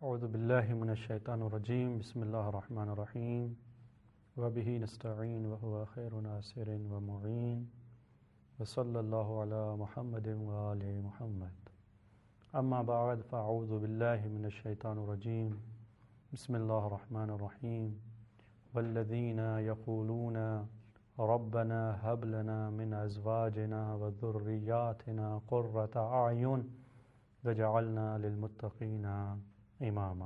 اعوذ باللہ من الشیطان الرجیم بسم اللہ الرحمن الرحیم وبہ نستعین وہو خیر ناصر ومعین وصلی اللہ علی محمد وآل محمد اما بعد فاعوذ باللہ من الشیطان الرجیم بسم اللہ الرحمن الرحیم والذین یقولون ربنا هب لنا من ازواجنا وذریاتنا قرۃ اعین وجعلنا للمتقین اماما۔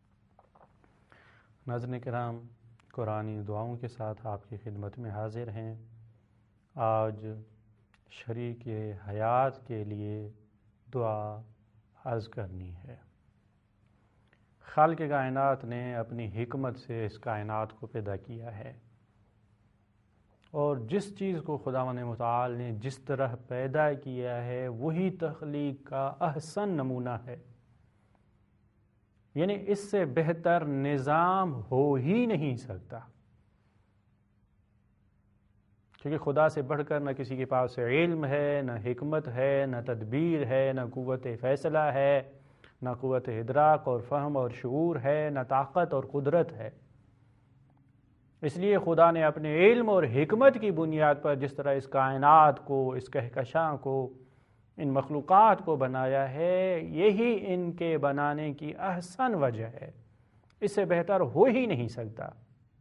ناظرین کرام، قرآنی دعاؤں کے ساتھ آپ کی خدمت میں حاضر ہیں۔ آج شریک حیات کے لیے دعا عرض کرنی ہے۔ خالق کائنات نے اپنی حکمت سے اس کائنات کو پیدا کیا ہے، اور جس چیز کو خداوند متعال نے جس طرح پیدا کیا ہے وہی تخلیق کا احسن نمونہ ہے، یعنی اس سے بہتر نظام ہو ہی نہیں سکتا، کیونکہ خدا سے بڑھ کر نہ کسی کے پاس علم ہے، نہ حکمت ہے، نہ تدبیر ہے، نہ قوت فیصلہ ہے، نہ قوت ادراک اور فہم اور شعور ہے، نہ طاقت اور قدرت ہے۔ اس لیے خدا نے اپنے علم اور حکمت کی بنیاد پر جس طرح اس کائنات کو، اس کہکشاں کو، ان مخلوقات کو بنایا ہے، یہی ان کے بنانے کی احسن وجہ ہے، اس سے بہتر ہو ہی نہیں سکتا۔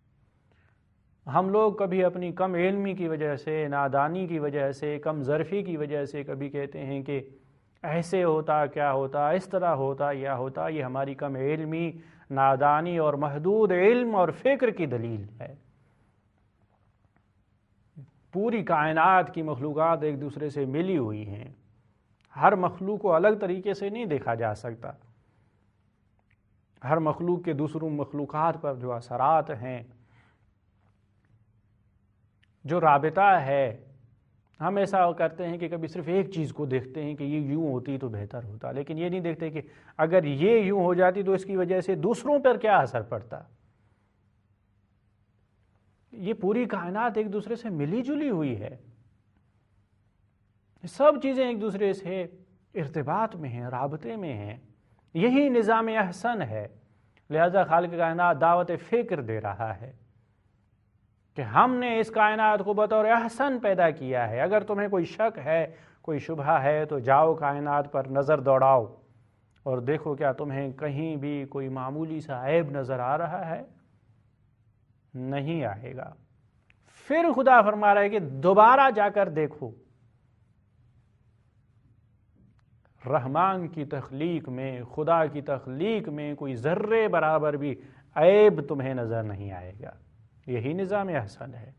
ہم لوگ کبھی اپنی کم علمی کی وجہ سے، نادانی کی وجہ سے، کم ظرفی کی وجہ سے کبھی کہتے ہیں کہ ایسے ہوتا، کیا ہوتا، اس طرح ہوتا، یا ہوتا۔ یہ ہماری کم علمی، نادانی اور محدود علم اور فکر کی دلیل ہے۔ پوری کائنات کی مخلوقات ایک دوسرے سے ملی ہوئی ہیں، ہر مخلوق کو الگ طریقے سے نہیں دیکھا جا سکتا۔ ہر مخلوق کے دوسروں مخلوقات پر جو اثرات ہیں، جو رابطہ ہے، ہم ایسا کرتے ہیں کہ کبھی صرف ایک چیز کو دیکھتے ہیں کہ یہ یوں ہوتی تو بہتر ہوتا، لیکن یہ نہیں دیکھتے کہ اگر یہ یوں ہو جاتی تو اس کی وجہ سے دوسروں پر کیا اثر پڑتا۔ یہ پوری کائنات ایک دوسرے سے ملی جلی ہوئی ہے، سب چیزیں ایک دوسرے سے ارتباط میں ہیں، رابطے میں ہیں، یہی نظام احسن ہے۔ لہذا خالق کائنات دعوت فکر دے رہا ہے کہ ہم نے اس کائنات کو بطور احسن پیدا کیا ہے۔ اگر تمہیں کوئی شک ہے، کوئی شبہہ ہے، تو جاؤ کائنات پر نظر دوڑاؤ اور دیکھو کیا تمہیں کہیں بھی کوئی معمولی سا عیب نظر آ رہا ہے؟ نہیں آئے گا۔ پھر خدا فرما رہا ہے کہ دوبارہ جا کر دیکھو، رحمان کی تخلیق میں، خدا کی تخلیق میں کوئی ذرے برابر بھی عیب تمہیں نظر نہیں آئے گا۔ یہی نظام احسن ہے۔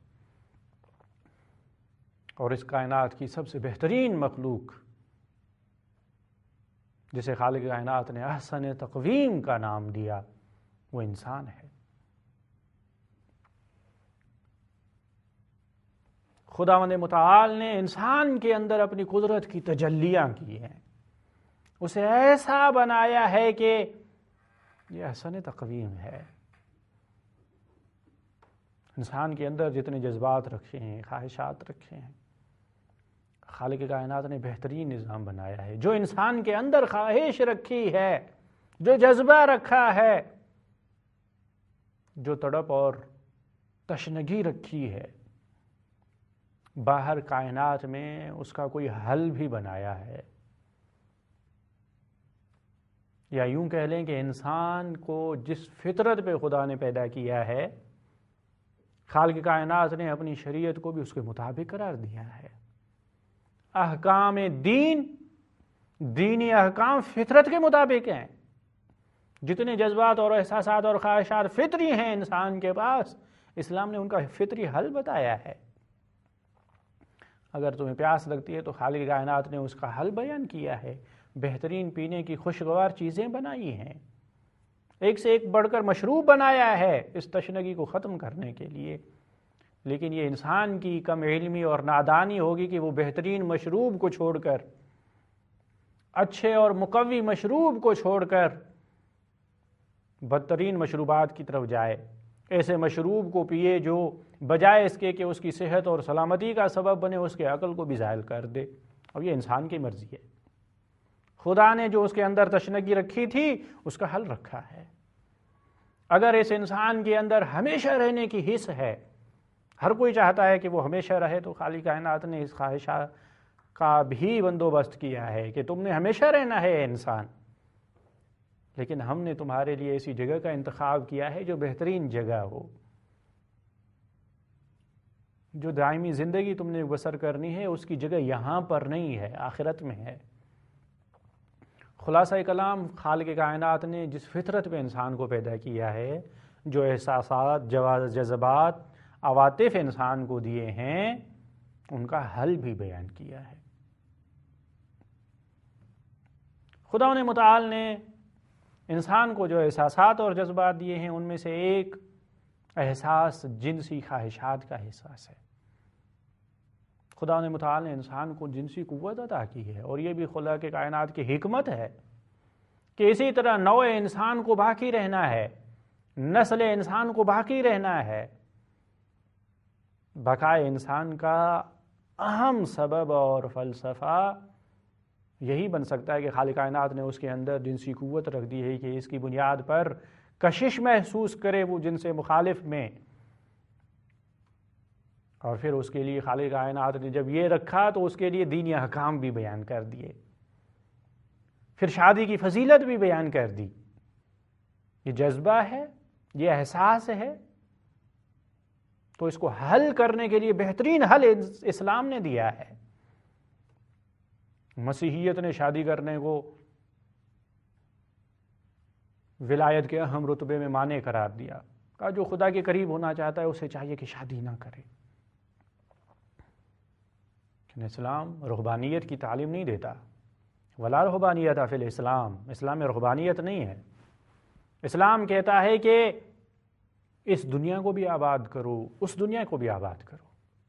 اور اس کائنات کی سب سے بہترین مخلوق جسے خالق کائنات نے احسن تقویم کا نام دیا، وہ انسان ہے۔ خداوند متعال نے انسان کے اندر اپنی قدرت کی تجلیاں کی ہیں، اسے ایسا بنایا ہے کہ یہ احسن تقویم ہے۔ انسان کے اندر جتنے جذبات رکھے ہیں، خواہشات رکھے ہیں، خالق کائنات نے بہترین نظام بنایا ہے۔ جو انسان کے اندر خواہش رکھی ہے، جو جذبہ رکھا ہے، جو تڑپ اور تشنگی رکھی ہے، باہر کائنات میں اس کا کوئی حل بھی بنایا ہے۔ یا یوں کہہ لیں کہ انسان کو جس فطرت پہ خدا نے پیدا کیا ہے، خالق کائنات نے اپنی شریعت کو بھی اس کے مطابق قرار دیا ہے۔ احکام دین، دینی احکام فطرت کے مطابق ہیں۔ جتنے جذبات اور احساسات اور خواہشات فطری ہیں انسان کے پاس، اسلام نے ان کا فطری حل بتایا ہے۔ اگر تمہیں پیاس لگتی ہے تو خالق کائنات نے اس کا حل بیان کیا ہے، بہترین پینے کی خوشگوار چیزیں بنائی ہیں، ایک سے ایک بڑھ کر مشروب بنایا ہے اس تشنگی کو ختم کرنے کے لیے۔ لیکن یہ انسان کی کم علمی اور نادانی ہوگی کہ وہ بہترین مشروب کو چھوڑ کر، اچھے اور مقوی مشروب کو چھوڑ کر بدترین مشروبات کی طرف جائے، ایسے مشروب کو پیے جو بجائے اس کے کہ اس کی صحت اور سلامتی کا سبب بنے، اس کے عقل کو بھی زائل کر دے۔ اور یہ انسان کی مرضی ہے۔ خدا نے جو اس کے اندر تشنگی رکھی تھی اس کا حل رکھا ہے۔ اگر اس انسان کے اندر ہمیشہ رہنے کی حس ہے، ہر کوئی چاہتا ہے کہ وہ ہمیشہ رہے، تو خالق کائنات نے اس خواہش کا بھی بندوبست کیا ہے کہ تم نے ہمیشہ رہنا ہے انسان، لیکن ہم نے تمہارے لیے ایسی جگہ کا انتخاب کیا ہے جو بہترین جگہ ہو، جو دائمی زندگی تم نے بسر کرنی ہے اس کی جگہ یہاں پر نہیں ہے، آخرت میں ہے۔ خلاصہ کلام، خالق کائنات نے جس فطرت پہ انسان کو پیدا کیا ہے، جو احساسات، جذبات، عواطف انسان کو دیے ہیں، ان کا حل بھی بیان کیا ہے۔ خدا متعال نے انسان کو جو احساسات اور جذبات دیے ہیں ان میں سے ایک احساس جنسی خواہشات کا احساس ہے۔ خدا متعال نے انسان کو جنسی قوت عطا کی ہے، اور یہ بھی خدا کے کائنات کی حکمت ہے کہ اسی طرح نوع انسان کو باقی رہنا ہے، نسل انسان کو باقی رہنا ہے۔ بقائے انسان کا اہم سبب اور فلسفہ یہی بن سکتا ہے کہ خالق کائنات نے اس کے اندر جنسی قوت رکھ دی ہے کہ اس کی بنیاد پر کشش محسوس کرے وہ جنس مخالف میں، اور پھر اس کے لیے خالق کائنات نے جب یہ رکھا تو اس کے لیے دینی احکام بھی بیان کر دیے، پھر شادی کی فضیلت بھی بیان کر دی۔ یہ جذبہ ہے، یہ احساس ہے، تو اس کو حل کرنے کے لیے بہترین حل اسلام نے دیا ہے۔ مسیحیت نے شادی کرنے کو ولایت کے اہم رتبے میں مانع قرار دیا، کہا جو خدا کے قریب ہونا چاہتا ہے اسے چاہیے کہ شادی نہ کرے۔ لیکن اسلام رہبانیت کی تعلیم نہیں دیتا، ولا رہبانیت فی الاسلام، اسلام میں رہبانیت نہیں ہے۔ اسلام کہتا ہے کہ اس دنیا کو بھی آباد کرو، اس دنیا کو بھی آباد کرو۔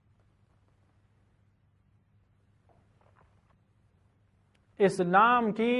اسلام کی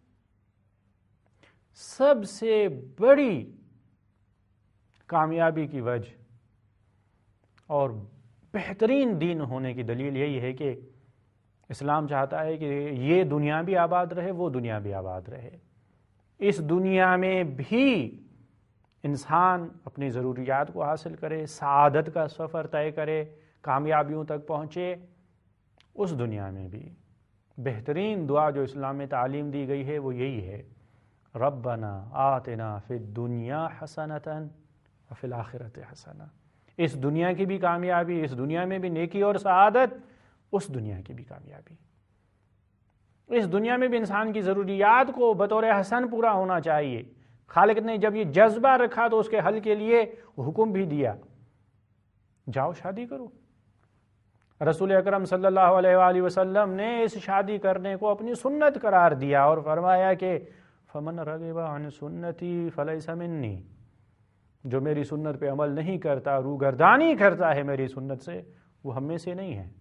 سب سے بڑی کامیابی کی وجہ اور بہترین دین ہونے کی دلیل یہی ہے کہ اسلام چاہتا ہے کہ یہ دنیا بھی آباد رہے، وہ دنیا بھی آباد رہے۔ اس دنیا میں بھی انسان اپنی ضروریات کو حاصل کرے، سعادت کا سفر طے کرے، کامیابیوں تک پہنچے، اس دنیا میں بھی۔ بہترین دعا جو اسلام میں تعلیم دی گئی ہے وہ یہی ہے، ربنا آتنا فی الدنیا حسنۃ وفی الآخرۃ حسنہ۔ اس دنیا کی بھی کامیابی، اس دنیا میں بھی نیکی اور سعادت، اس دنیا کی بھی کامیابی۔ اس دنیا میں بھی انسان کی ضروریات کو بطور حسن پورا ہونا چاہیے۔ خالق نے جب یہ جذبہ رکھا تو اس کے حل کے لیے حکم بھی دیا، جاؤ شادی کرو۔ رسول اکرم صلی اللہ علیہ وآلہ وسلم نے اس شادی کرنے کو اپنی سنت قرار دیا اور فرمایا کہ فمن رغب عن سنتی فلیس منی، جو میری سنت پہ عمل نہیں کرتا، روگردانی کرتا ہے میری سنت سے، وہ ہم میں سے نہیں ہے۔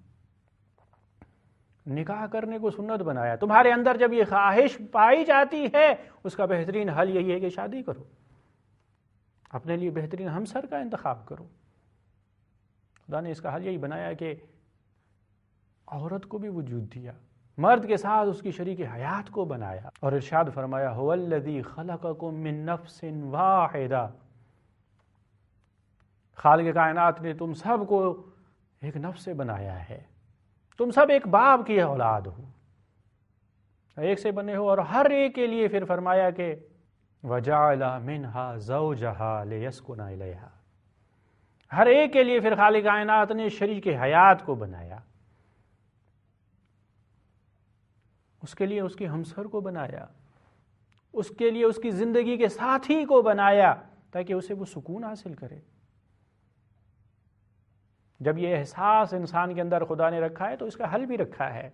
نکاح کرنے کو سنت بنایا۔ تمہارے اندر جب یہ خواہش پائی جاتی ہے اس کا بہترین حل یہی ہے کہ شادی کرو، اپنے لیے بہترین ہمسر کا انتخاب کرو۔ خدا نے اس کا حل یہی بنایا کہ عورت کو بھی وجود دیا، مرد کے ساتھ اس کی شریک حیات کو بنایا، اور ارشاد فرمایا هو الذی خلقکم من نفس واحدہ، خالق کائنات نے تم سب کو ایک نفس سے بنایا ہے، تم سب ایک باپ کی اولاد ہو، ایک سے بنے ہو، اور ہر ایک کے لیے پھر فرمایا کہ وَجَعَلَ مِنْهَا زَوْجَهَا لِيَسْكُنَ إِلَيْهَا، ہر ایک کے لیے پھر خالق کائنات نے شریک حیات کو بنایا، اس کے لیے اس کی ہمسر کو بنایا، اس کے لیے اس کی زندگی کے ساتھی کو بنایا تاکہ اسے وہ سکون حاصل کرے۔ جب یہ احساس انسان کے اندر خدا نے رکھا ہے تو اس کا حل بھی رکھا ہے،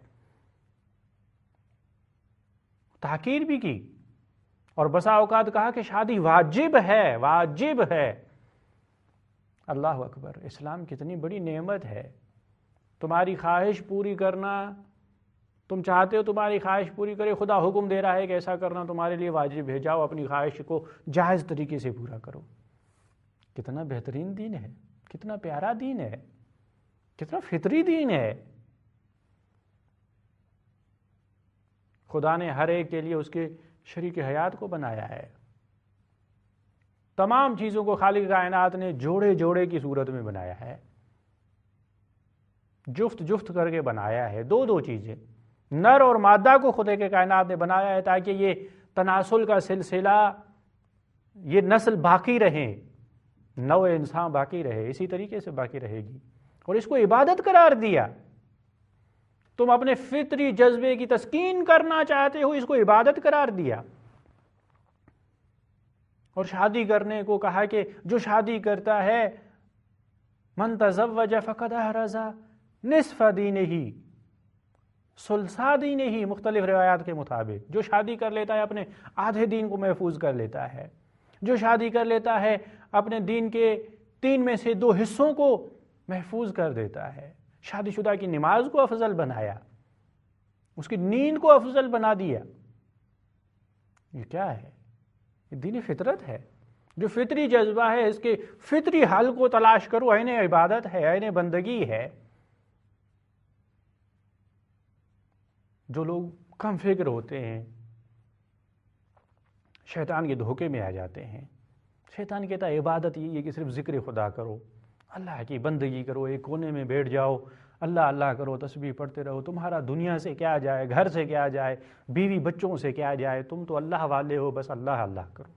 تحقیر بھی کی، اور بسا اوقات کہا کہ شادی واجب ہے، واجب ہے۔ اللہ اکبر، اسلام کتنی بڑی نعمت ہے۔ تمہاری خواہش پوری کرنا، تم چاہتے ہو تمہاری خواہش پوری کرے، خدا حکم دے رہا ہے کہ ایسا کرنا تمہارے لیے واجب ہے، جاؤ اپنی خواہش کو جائز طریقے سے پورا کرو۔ کتنا بہترین دین ہے، کتنا پیارا دین ہے، کتنا فطری دین ہے۔ خدا نے ہر ایک کے لیے اس کے شریک حیات کو بنایا ہے. تمام چیزوں کو خالق کائنات نے جوڑے جوڑے کی صورت میں بنایا ہے، جفت جفت کر کے بنایا ہے. دو چیزیں، نر اور مادہ کو خدا کے کائنات نے بنایا ہے تاکہ یہ تناسل کا سلسلہ، یہ نسل باقی رہے، نوع انسان باقی رہے، اسی طریقے سے باقی رہے گی. اور اس کو عبادت قرار دیا. تم اپنے فطری جذبے کی تسکین کرنا چاہتے ہو، اس کو عبادت قرار دیا. اور شادی کرنے کو کہا کہ جو شادی کرتا ہے من تزوج فقد احرز نصف دینہ ثلثا دینہ، مختلف روایات کے مطابق جو شادی کر لیتا ہے اپنے آدھے دین کو محفوظ کر لیتا ہے، جو شادی کر لیتا ہے اپنے دین کے 3 میں سے 2 حصوں کو محفوظ کر دیتا ہے. شادی شدہ کی نماز کو افضل بنایا، اس کی نیند کو افضل بنا دیا. یہ کیا ہے؟ یہ دین فطرت ہے. جو فطری جذبہ ہے اس کے فطری حل کو تلاش کرو. عین عبادت ہے، عین بندگی ہے. جو لوگ کم فکر ہوتے ہیں شیطان کے دھوکے میں آ جاتے ہیں. شیطان کہتا ہے عبادت یہ ہے کہ صرف ذکر خدا کرو، اللہ کی بندگی کرو، ایک کونے میں بیٹھ جاؤ، اللہ اللہ کرو، تسبیح پڑھتے رہو. تمہارا دنیا سے کیا جائے، گھر سے کیا جائے، بیوی بچوں سے کیا جائے، تم تو اللہ والے ہو، بس اللہ اللہ کرو.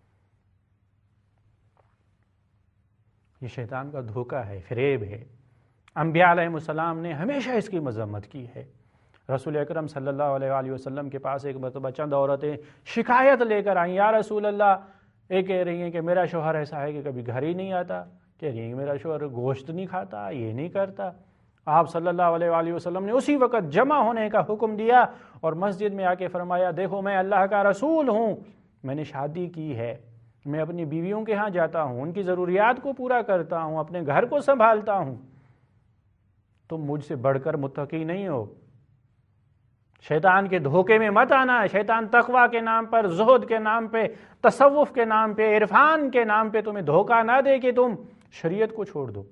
یہ شیطان کا دھوکہ ہے، فریب ہے. انبیاء علیہ السلام نے ہمیشہ اس کی مذمت کی ہے. رسول اکرم صلی اللہ علیہ وآلہ وسلم کے پاس ایک مرتبہ چند عورتیں شکایت لے کر آئیں. یا رسول اللہ، ایک کہہ رہی ہیں کہ میرا شوہر ایسا ہے کہ کبھی گھر ہی نہیں آتا، کہہ رہی ہیں کہ میرا شوہر گوشت نہیں کھاتا، یہ نہیں کرتا. آپ صلی اللہ علیہ وآلہ وسلم نے اسی وقت جمع ہونے کا حکم دیا اور مسجد میں آ کے فرمایا دیکھو میں اللہ کا رسول ہوں، میں نے شادی کی ہے، میں اپنی بیویوں کے ہاں جاتا ہوں، ان کی ضروریات کو پورا کرتا ہوں، اپنے گھر کو سنبھالتا ہوں. تم مجھ سے بڑھ کر متقی نہیں ہو. شیطان کے دھوکے میں مت آنا. شیطان تقوی کے نام پر، زہد کے نام پہ، تصوف کے نام پہ، عرفان کے نام پہ تمہیں دھوکہ نہ دے کہ تم شریعت کو چھوڑ دو.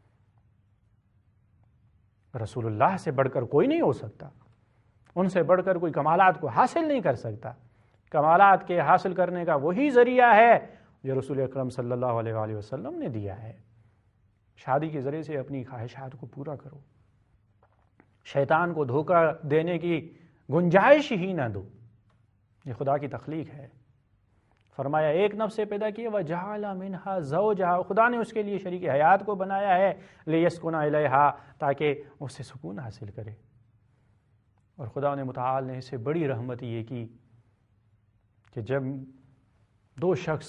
رسول اللہ سے بڑھ کر کوئی نہیں ہو سکتا، ان سے بڑھ کر کوئی کمالات کو حاصل نہیں کر سکتا. کمالات کے حاصل کرنے کا وہی ذریعہ ہے جو رسول اکرم صلی اللہ علیہ وآلہ وسلم نے دیا ہے. شادی کے ذریعے سے اپنی خواہشات کو پورا کرو، شیطان کو دھوکہ دینے کی گنجائش ہی نہ دو. یہ خدا کی تخلیق ہے. فرمایا ایک نفس سے پیدا کیا وجعل منہا زوجہا، خدا نے اس کے لیے شریک حیات کو بنایا ہے لیسکن الیہا، تاکہ اس سے سکون حاصل کرے. اور خدا نے متعال نے اس سے بڑی رحمت یہ کی کہ جب 2 شخص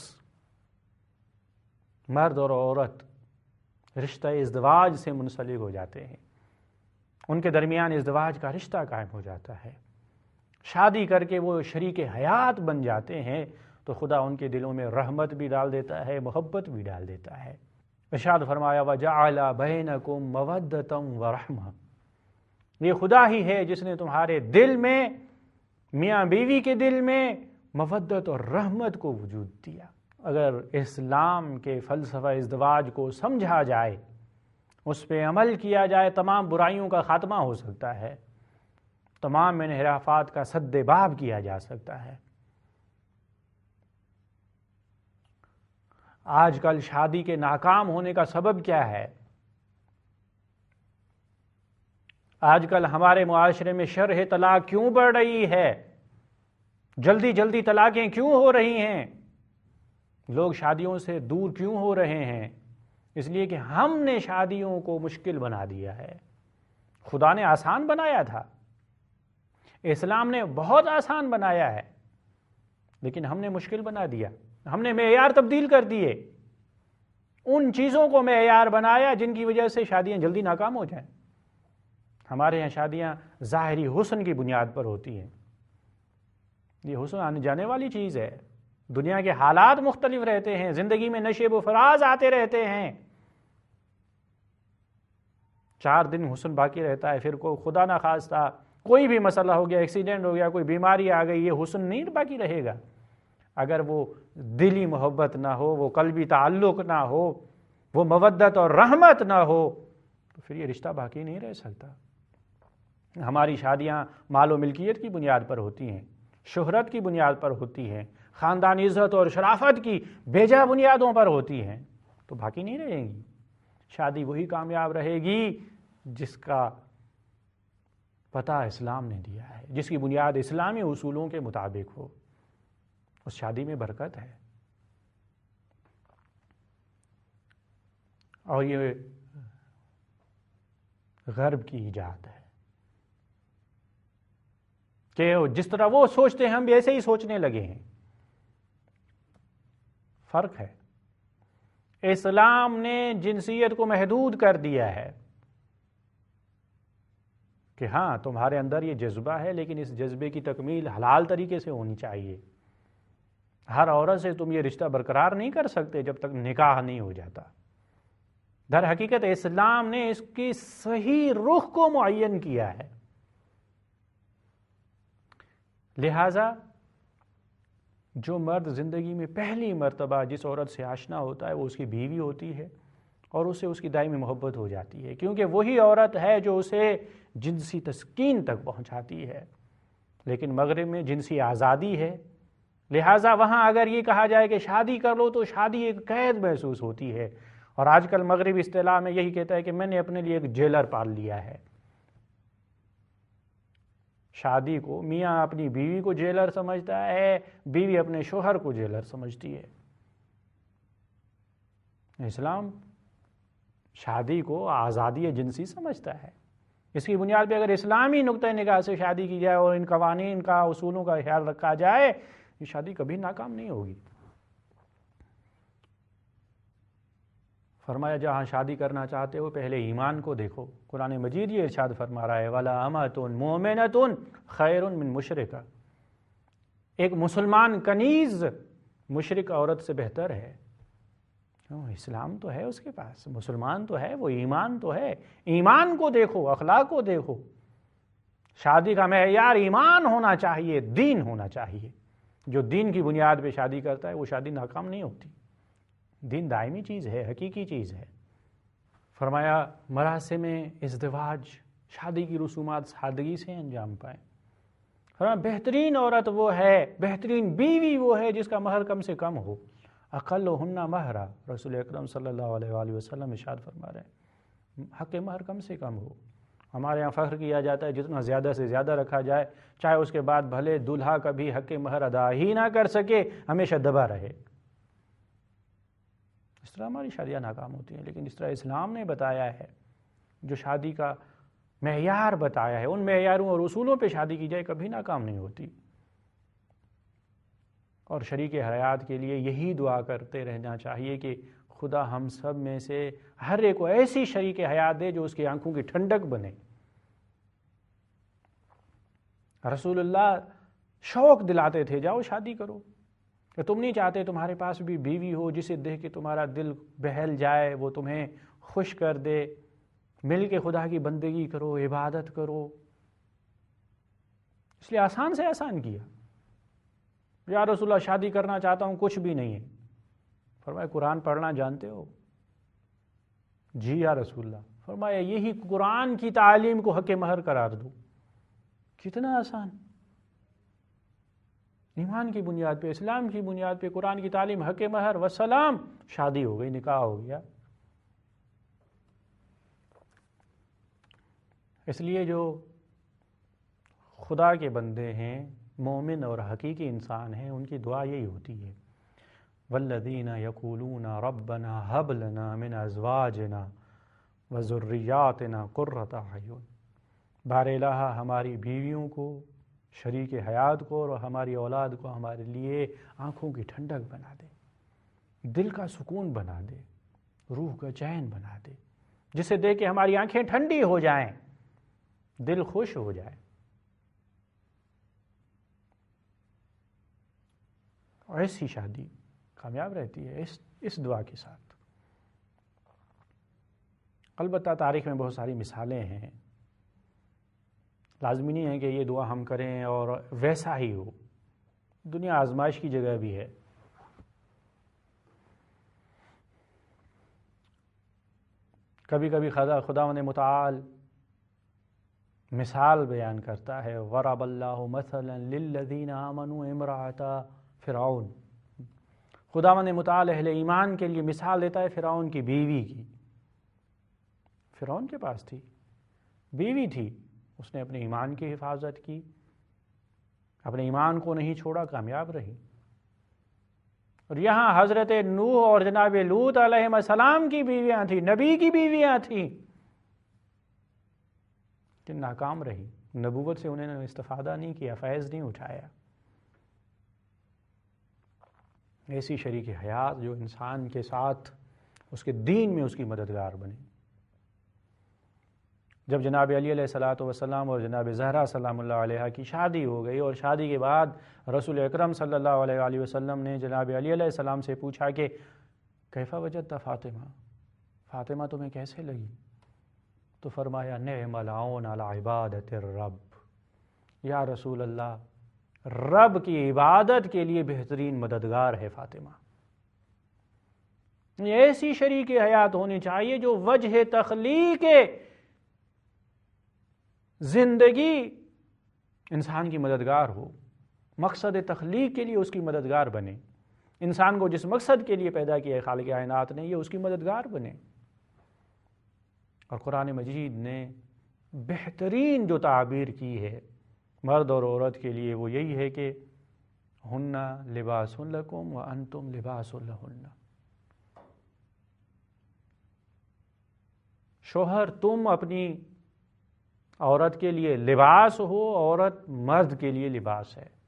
مرد اور عورت رشتہ ازدواج سے منسلک ہو جاتے ہیں، ان کے درمیان ازدواج کا رشتہ قائم ہو جاتا ہے، شادی کر کے وہ شریک حیات بن جاتے ہیں، تو خدا ان کے دلوں میں رحمت بھی ڈال دیتا ہے، محبت بھی ڈال دیتا ہے. ارشاد فرمایا وَجَعَلَ بَيْنَكُمْ مَوَدَّةً وَرَحْمَةً، یہ خدا ہی ہے جس نے تمہارے دل میں، میاں بیوی کے دل میں مودت اور رحمت کو وجود دیا. اگر اسلام کے فلسفہ ازدواج کو سمجھا جائے، اس پہ عمل کیا جائے، تمام برائیوں کا خاتمہ ہو سکتا ہے، تمام انحرافات کا سد باب کیا جا سکتا ہے. آج کل شادی کے ناکام ہونے کا سبب کیا ہے؟ آج کل ہمارے معاشرے میں شرح طلاق کیوں بڑھ رہی ہے؟ جلدی جلدی طلاقیں کیوں ہو رہی ہیں؟ لوگ شادیوں سے دور کیوں ہو رہے ہیں؟ اس لیے کہ ہم نے شادیوں کو مشکل بنا دیا ہے. خدا نے آسان بنایا تھا، اسلام نے بہت آسان بنایا ہے، لیکن ہم نے مشکل بنا دیا. ہم نے معیار تبدیل کر دیے، ان چیزوں کو معیار بنایا جن کی وجہ سے شادیاں جلدی ناکام ہو جائیں. ہمارے یہاں شادیاں ظاہری حسن کی بنیاد پر ہوتی ہیں. یہ حسن آنے جانے والی چیز ہے. دنیا کے حالات مختلف رہتے ہیں، زندگی میں نشیب و فراز آتے رہتے ہیں. 4 دن حسن باقی رہتا ہے، پھر کوئی خدا نہ خواستہ کوئی بھی مسئلہ ہو گیا، ایکسیڈنٹ ہو گیا، کوئی بیماری آ گئی، یہ حسن نہیں باقی رہے گا. اگر وہ دلی محبت نہ ہو، وہ قلبی تعلق نہ ہو، وہ مودت اور رحمت نہ ہو، تو پھر یہ رشتہ باقی نہیں رہ سکتا. ہماری شادیاں مال و ملکیت کی بنیاد پر ہوتی ہیں، شہرت کی بنیاد پر ہوتی ہیں، خاندانی عزت اور شرافت کی بیجا بنیادوں پر ہوتی ہیں، تو باقی نہیں رہیں گی۔ شادی وہی کامیاب رہے گی جس کا پتہ اسلام نے دیا ہے، جس کی بنیاد اسلامی اصولوں کے مطابق ہو، اس شادی میں برکت ہے۔ اور یہ غرب کی ایجاد ہے کہ جس طرح وہ سوچتے ہیں ہم بھی ایسے ہی سوچنے لگے ہیں۔ فرق ہے۔ اسلام نے جنسیت کو محدود کر دیا ہے کہ ہاں تمہارے اندر یہ جذبہ ہے، لیکن اس جذبے کی تکمیل حلال طریقے سے ہونی چاہیے۔ ہر عورت سے تم یہ رشتہ برقرار نہیں کر سکتے جب تک نکاح نہیں ہو جاتا۔ در حقیقت اسلام نے اس کی صحیح رخ کو معین کیا ہے، لہذا جو مرد زندگی میں پہلی مرتبہ جس عورت سے آشنا ہوتا ہے وہ اس کی بیوی ہوتی ہے، اور اسے اس کی دائمی محبت ہو جاتی ہے، کیونکہ وہی عورت ہے جو اسے جنسی تسکین تک پہنچاتی ہے۔ لیکن مغرب میں جنسی آزادی ہے، لہٰذا وہاں اگر یہ کہا جائے کہ شادی کر لو تو شادی ایک قید محسوس ہوتی ہے، اور آج کل مغرب اصطلاح میں یہی کہتا ہے کہ میں نے اپنے لیے ایک جیلر پال لیا ہے۔ شادی کو میاں اپنی بیوی کو جیلر سمجھتا ہے، بیوی اپنے شوہر کو جیلر سمجھتی ہے۔ اسلام شادی کو آزادی جنسی سمجھتا ہے۔ اس کی بنیاد پہ اگر اسلامی نقطۂ نگاہ سے شادی کی جائے اور ان قوانین کا اصولوں کا خیال رکھا جائے، یہ شادی کبھی ناکام نہیں ہوگی۔ فرمایا جہاں شادی کرنا چاہتے ہو پہلے ایمان کو دیکھو۔ قرآن مجید یہ ارشاد فرما رہا ہے وَلَا أَمَةٌ مُؤْمِنَةٌ خَيْرٌ مِّن مُشْرِكَةٍ، ایک مسلمان کنیز مشرک عورت سے بہتر ہے۔ اسلام تو ہے اس کے پاس، مسلمان تو ہے، وہ ایمان تو ہے۔ ایمان کو دیکھو، اخلاق کو دیکھو۔ شادی کا معیار ایمان ہونا چاہیے، دین ہونا چاہیے۔ جو دین کی بنیاد پہ شادی کرتا ہے وہ شادی ناکام نہیں ہوتی۔ دین دائمی چیز ہے، حقیقی چیز ہے۔ فرمایا مراسم ازدواج، شادی کی رسومات سادگی سے انجام پائیں۔ فرمایا بہترین عورت وہ ہے، بہترین بیوی وہ ہے جس کا مہر کم سے کم ہو۔ اقلہن مہرا، رسول اکرم صلی اللہ علیہ وآلہ وسلم ارشاد فرما رہے ہیں حق مہر کم سے کم ہو۔ ہمارے یہاں فخر کیا جاتا ہے جتنا زیادہ سے زیادہ رکھا جائے، چاہے اس کے بعد بھلے دلہا کبھی حق مہر ادا ہی نہ کر سکے، ہمیشہ دبا رہے۔ اس طرح ہماری شادیاں ناکام ہوتی ہیں، لیکن اس طرح اسلام نے بتایا ہے، جو شادی کا معیار بتایا ہے، ان معیاروں اور اصولوں پہ شادی کی جائے کبھی ناکام نہیں ہوتی۔ اور شریک حیات کے لیے یہی دعا کرتے رہنا چاہیے کہ خدا ہم سب میں سے ہر ایک کو ایسی شریک حیات دے جو اس کی آنکھوں کی ٹھنڈک بنے۔ رسول اللہ شوق دلاتے تھے جاؤ شادی کرو، کہ تم نہیں چاہتے تمہارے پاس بھی بیوی ہو جسے دیکھ کے تمہارا دل بہل جائے، وہ تمہیں خوش کر دے، مل کے خدا کی بندگی کرو، عبادت کرو۔ اس لیے آسان سے آسان کیا۔ یا رسول اللہ شادی کرنا چاہتا ہوں، کچھ بھی نہیں ہے۔ فرمایا قرآن پڑھنا جانتے ہو؟ جی یا رسول اللہ۔ فرمایا یہی قرآن کی تعلیم کو حق مہر قرار دو۔ کتنا آسان! ایمان کی بنیاد پہ، اسلام کی بنیاد پہ قرآن کی تعلیم، حق مہر وسلام، شادی ہو گئی، نکاح ہو گیا۔ اس لیے جو خدا کے بندے ہیں، مومن اور حقیقی انسان ہیں، ان کی دعا یہی ہوتی ہے والذین یقولون ربنا ہب لنا من ازواجنا وذریاتنا قرۃ اعین، بار الہ ہماری بیویوں کو، شریک حیات کو اور ہماری اولاد کو ہمارے لیے آنکھوں کی ٹھنڈک بنا دے، دل کا سکون بنا دے، روح کا چین بنا دے، جسے دیکھ کے ہماری آنکھیں ٹھنڈی ہو جائیں، دل خوش ہو جائے۔ اور ایسی شادی کامیاب رہتی ہے اس دعا کے ساتھ۔ البتہ تاریخ میں بہت ساری مثالیں ہیں، لازمی نہیں ہے کہ یہ دعا ہم کریں اور ویسا ہی ہو۔ دنیا آزمائش کی جگہ بھی ہے۔ کبھی کبھی خداوند متعال مثال بیان کرتا ہے، ضرب اللہ مثلا للذین آمنوا امرأۃ فرعون، خداوند متعال اہل ایمان کے لیے مثال دیتا ہے فرعون کی بیوی کی۔ فرعون کے پاس تھی، بیوی تھی، اس نے اپنے ایمان کی حفاظت کی، اپنے ایمان کو نہیں چھوڑا، کامیاب رہی۔ اور یہاں حضرت نوح اور جناب لوط علیہ السلام کی بیویاں تھیں، نبی کی بیویاں تھیں، کہ ناکام رہی، نبوت سے انہوں نے استفادہ نہیں کیا، فیض نہیں اٹھایا۔ ایسی شریک حیات جو انسان کے ساتھ اس کے دین میں اس کی مددگار بنے۔ جب جناب علی علیہ الصلوۃ والسلام اور جناب زہرا سلام اللہ علیہ کی شادی ہو گئی، اور شادی کے بعد رسول اکرم صلی اللہ علیہ وآلہ وسلم نے جناب علی علیہ السلام سے پوچھا کہ کیف وجدت فاطمہ، فاطمہ تمہیں کیسے لگی؟ تو فرمایا نعم العون علی عبادت الرب، یا رسول اللہ رب کی عبادت کے لیے بہترین مددگار ہے فاطمہ۔ یہ ایسی شریک حیات ہونی چاہیے جو وجہ تخلیق زندگی انسان کی مددگار ہو، مقصد تخلیق کے لیے اس کی مددگار بنے، انسان کو جس مقصد کے لیے پیدا کیا ہے خالق کائنات نے، یہ اس کی مددگار بنے۔ اور قرآن مجید نے بہترین جو تعبیر کی ہے مرد اور عورت کے لیے وہ یہی ہے کہ ہن لباس لکم وانتم لباس لہن، شوہر تم اپنی عورت کے لیے لباس ہو، عورت مرد کے لیے لباس ہے۔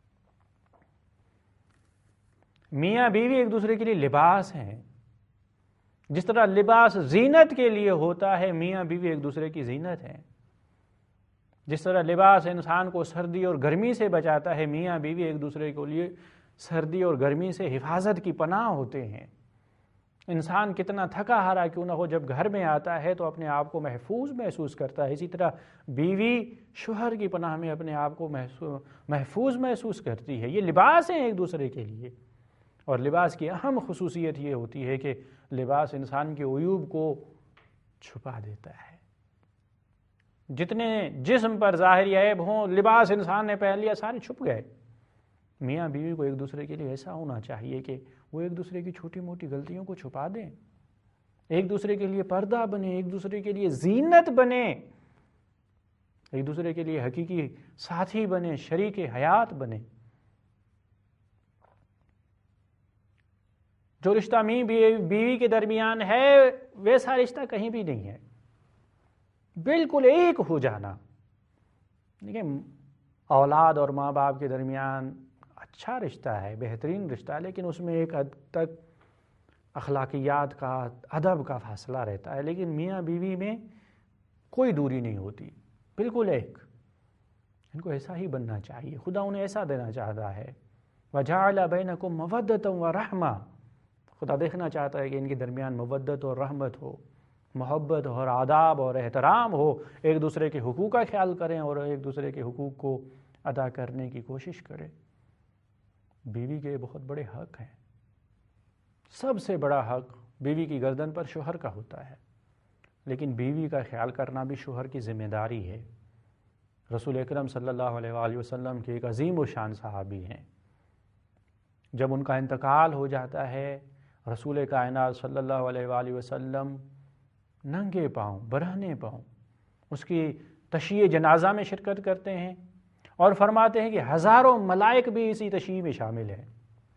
میاں بیوی ایک دوسرے کے لیے لباس ہیں، جس طرح لباس زینت کے لیے ہوتا ہے، میاں بیوی ایک دوسرے کی زینت ہے۔ جس طرح لباس انسان کو سردی اور گرمی سے بچاتا ہے، میاں بیوی ایک دوسرے کے لیے سردی اور گرمی سے حفاظت کی پناہ ہوتے ہیں۔ انسان کتنا تھکا ہارا کیوں نہ ہو، جب گھر میں آتا ہے تو اپنے آپ کو محفوظ محسوس کرتا ہے، اسی طرح بیوی شوہر کی پناہ میں اپنے آپ کو محفوظ محسوس کرتی ہے۔ یہ لباس ہیں ایک دوسرے کے لیے، اور لباس کی اہم خصوصیت یہ ہوتی ہے کہ لباس انسان کے عیوب کو چھپا دیتا ہے۔ جتنے جسم پر ظاہری عیب ہوں، لباس انسان نے پہن لیا، سارے چھپ گئے۔ میاں بیوی کو ایک دوسرے کے لیے ایسا ہونا چاہیے کہ وہ ایک دوسرے کی چھوٹی موٹی غلطیوں کو چھپا دیں، ایک دوسرے کے لیے پردہ بنے، ایک دوسرے کے لیے زینت بنے، ایک دوسرے کے لیے حقیقی ساتھی بنے، شریک حیات بنے۔ جو رشتہ میاں بیوی کے درمیان ہے ویسا رشتہ کہیں بھی نہیں ہے، بالکل ایک ہو جانا۔ دیکھیں، اولاد اور ماں باپ کے درمیان اچھا رشتہ ہے، بہترین رشتہ ہے، لیکن اس میں ایک حد تک اخلاقیات کا، ادب کا فاصلہ رہتا ہے، لیکن میاں بیوی میں کوئی دوری نہیں ہوتی، بالکل ایک۔ ان کو ایسا ہی بننا چاہیے، خدا انہیں ایسا دینا چاہتا ہے۔ وَجَعَلَ بَيْنَكُمْ مَوَدَّةً وَرَحْمَةً، خدا دیکھنا چاہتا ہے کہ ان کے درمیان مودت اور رحمت ہو، محبت اور آداب اور احترام ہو، ایک دوسرے کے حقوق کا خیال کریں اور ایک دوسرے کے حقوق کو ادا کرنے کی کوشش کریں۔ بیوی کے بہت بڑے حق ہیں، سب سے بڑا حق بیوی کی گردن پر شوہر کا ہوتا ہے، لیکن بیوی کا خیال کرنا بھی شوہر کی ذمہ داری ہے۔ رسول اکرم صلی اللہ علیہ وآلہ وسلم کے ایک عظیم و شان صحابی ہیں، جب ان کا انتقال ہو جاتا ہے، رسول کائنات صلی اللہ علیہ وآلہ وسلم ننگے پاؤں، برہنے پاؤں اس کی تشییع جنازہ میں شرکت کرتے ہیں، اور فرماتے ہیں کہ ہزاروں ملائک بھی اسی تشییع میں شامل ہیں۔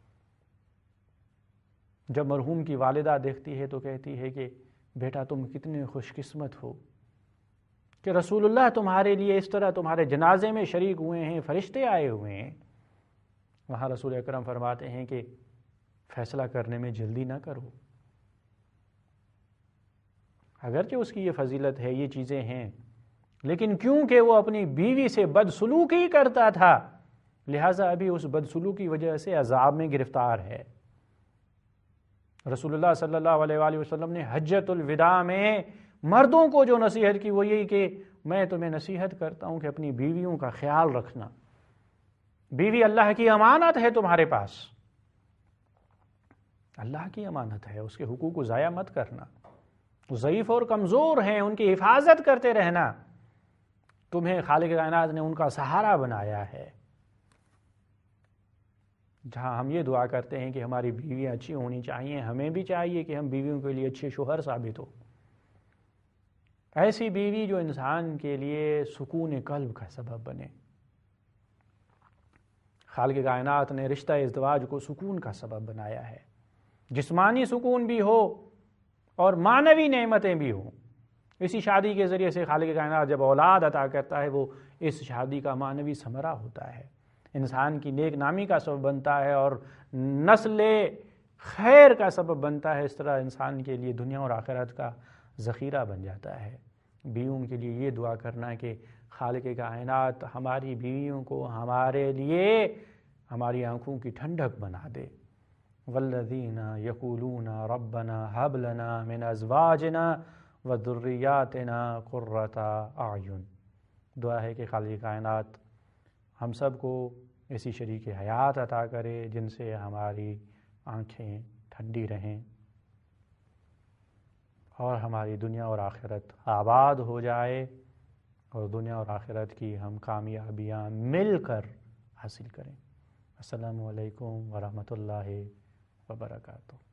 جب مرحوم کی والدہ دیکھتی ہے تو کہتی ہے کہ بیٹا تم کتنے خوش قسمت ہو کہ رسول اللہ تمہارے لیے اس طرح تمہارے جنازے میں شریک ہوئے ہیں، فرشتے آئے ہوئے ہیں۔ وہاں رسول اکرم فرماتے ہیں کہ فیصلہ کرنے میں جلدی نہ کرو، اگرچہ اس کی یہ فضیلت ہے، یہ چیزیں ہیں، لیکن کیونکہ وہ اپنی بیوی سے بدسلوکی کرتا تھا، لہٰذا ابھی اس بدسلوکی کی وجہ سے عذاب میں گرفتار ہے۔ رسول اللہ صلی اللہ علیہ وآلہ وسلم نے حجۃ الوداع میں مردوں کو جو نصیحت کی وہ یہی کہ میں تمہیں نصیحت کرتا ہوں کہ اپنی بیویوں کا خیال رکھنا، بیوی اللہ کی امانت ہے تمہارے پاس، اللہ کی امانت ہے، اس کے حقوق کو ضائع مت کرنا، ضعیف اور کمزور ہیں ان کی حفاظت کرتے رہنا، تمہیں خالق کائنات نے ان کا سہارا بنایا ہے۔ جہاں ہم یہ دعا کرتے ہیں کہ ہماری بیویاں اچھی ہونی چاہیے، ہمیں بھی چاہیے کہ ہم بیویوں کے لیے اچھے شوہر ثابت ہو، ایسی بیوی جو انسان کے لیے سکون قلب کا سبب بنے۔ خالق کائنات نے رشتہ ازدواج کو سکون کا سبب بنایا ہے، جسمانی سکون بھی ہو اور معنوی نعمتیں بھی ہوں۔ اسی شادی کے ذریعے سے خالق کائنات جب اولاد عطا کرتا ہے وہ اس شادی کا معنوی ثمرہ ہوتا ہے، انسان کی نیک نامی کا سبب بنتا ہے اور نسل خیر کا سبب بنتا ہے۔ اس طرح انسان کے لیے دنیا اور آخرت کا ذخیرہ بن جاتا ہے۔ بیویوں کے لیے یہ دعا کرنا کہ خالق کائنات ہماری بیویوں کو ہمارے لیے ہماری آنکھوں کی ٹھنڈک بنا دے۔ والذین یقولون ربنا هب لنا من ازواجنا وذریاتنا قرۃ اعین، دعا ہے کہ خالق کائنات ہم سب کو ایسی شریک حیات عطا کرے جن سے ہماری آنکھیں ٹھنڈی رہیں اور ہماری دنیا اور آخرت آباد ہو جائے، اور دنیا اور آخرت کی ہم کامیابیاں مل کر حاصل کریں۔ السلام علیکم ورحمۃ اللہ وبرکاتہ۔